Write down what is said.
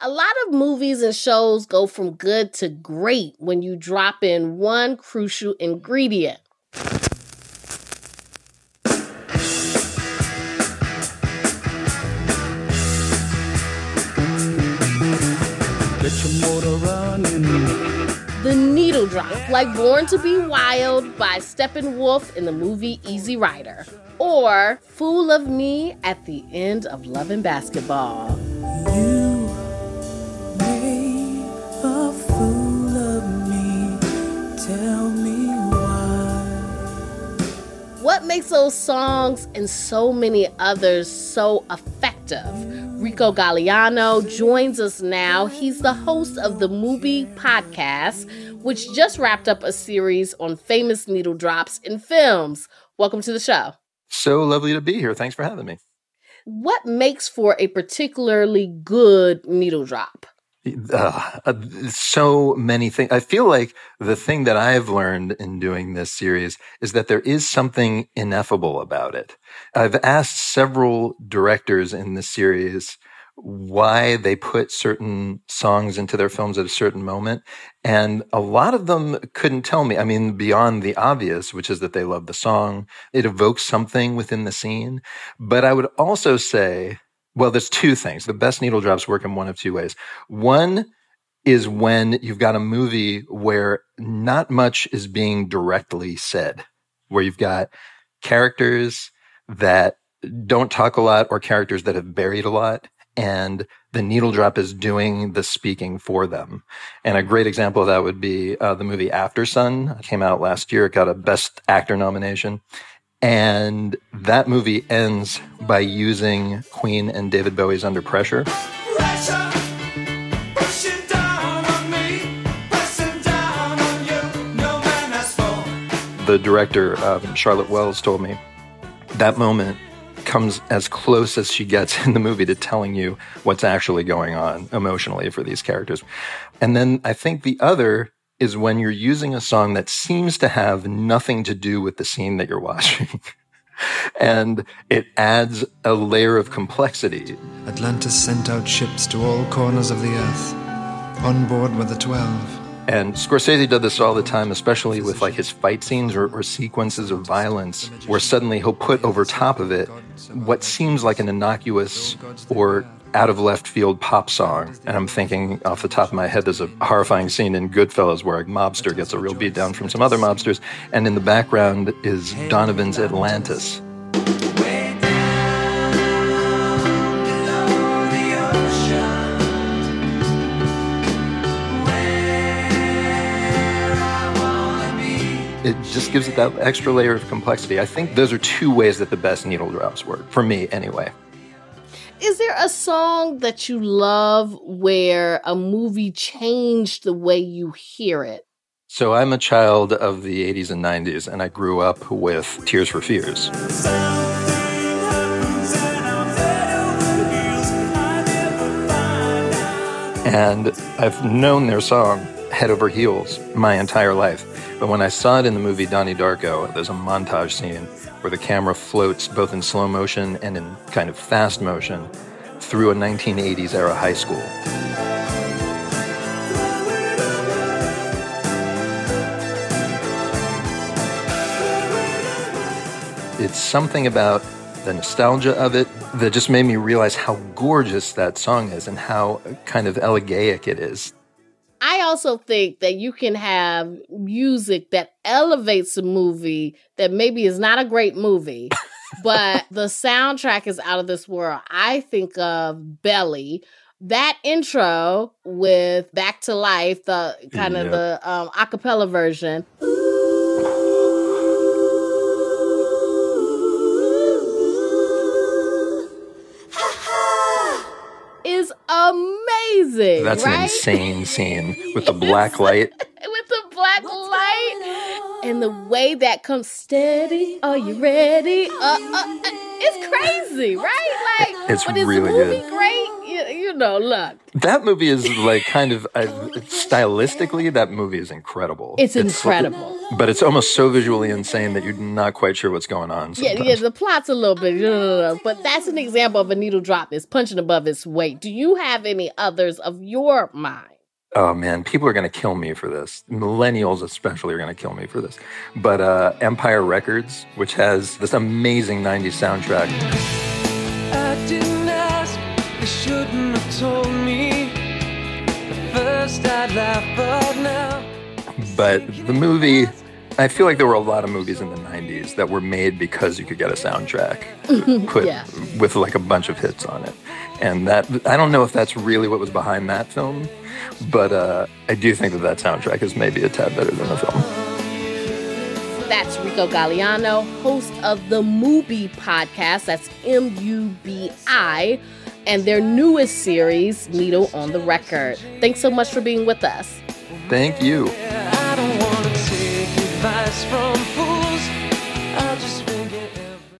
A lot of movies and shows go from good to great when you drop in one crucial ingredient. Get your motor running. The needle drop, like Born to Be Wild by Steppenwolf in the movie Easy Rider. Or Fool of Me at the end of Love and Basketball. You made a fool of me. Tell me why. What makes those songs and so many others so effective? Rico Galliano joins us now. He's the host of the Movie Podcast, which just wrapped up a series on famous needle drops in films. Welcome to the show. So lovely to be here. Thanks for having me. What makes for a particularly good needle drop? So many things. I feel like the thing that I've learned in doing this series is that there is something ineffable about it. I've asked several directors in this series why they put certain songs into their films at a certain moment. And a lot of them couldn't tell me. I mean, beyond the obvious, which is that they love the song. It evokes something within the scene. But I would also say, well, there's two things. The best needle drops work in one of two ways. One is when you've got a movie where not much is being directly said, where you've got characters that don't talk a lot or characters that have buried a lot, and the needle drop is doing the speaking for them. And a great example of that would be the movie After Sun. It came out last year. It got a Best Actor nomination. And that movie ends by using Queen and David Bowie's Under Pressure. Pressure, pushing down on me, pressing down on you, no man has fallen. The director, Charlotte Wells, told me that moment comes as close as she gets in the movie to telling you what's actually going on emotionally for these characters. And then I think the other is when you're using a song that seems to have nothing to do with the scene that you're watching. And it adds a layer of complexity. Atlantis sent out ships to all corners of the earth. On board were the 12. And Scorsese did this all the time, especially with like his fight scenes or sequences of violence, where suddenly he'll put over top of it what seems like an innocuous or out of left field pop song. And I'm thinking off the top of my head, there's a horrifying scene in Goodfellas where a mobster gets a real beat down from some other mobsters. And in the background is Donovan's Atlantis. It just gives it that extra layer of complexity. I think those are two ways that the best needle drops work, for me anyway. Is there a song that you love where a movie changed the way you hear it? So I'm a child of the 80s and 90s, and I grew up with Tears for Fears. And I've known their song head over heels my entire life. But when I saw it in the movie Donnie Darko, there's a montage scene where the camera floats both in slow motion and in kind of fast motion through a 1980s era high school. It's something about the nostalgia of it that just made me realize how gorgeous that song is and how kind of elegaic it is. I also think that you can have music that elevates a movie that maybe is not a great movie, but the soundtrack is out of this world. I think of Belly. That intro with Back to Life, the kind of the a cappella version. Is amazing. That's right? an insane scene with the black light. With the black light and the way that comes steady. Are you ready? It's crazy, right? Like, It's but is really the movie good. great? look. That movie is like kind of stylistically, that movie is incredible. It's incredible. But it's almost so visually insane that you're not quite sure what's going on sometimes. Yeah, the plot's a little bit, but that's an example of a needle drop that's punching above its weight. Do you have any others of your mind? Oh man, people are going to kill me for this. Millennials especially are going to kill me for this. But Empire Records, which has this amazing 90s soundtrack. I didn't ask, they shouldn't have told me. At first I'd laugh, but now. But the movie, I feel like there were a lot of movies in the 90s that were made because you could get a soundtrack put with like a bunch of hits on it. And that, I don't know if that's really what was behind that film, but I do think that soundtrack is maybe a tad better than the film. That's Rico Galliano, host of the Mubi podcast. That's MUBI, and their newest series, Needle on the Record. Thanks so much for being with us. Thank you. I don't want to take advice from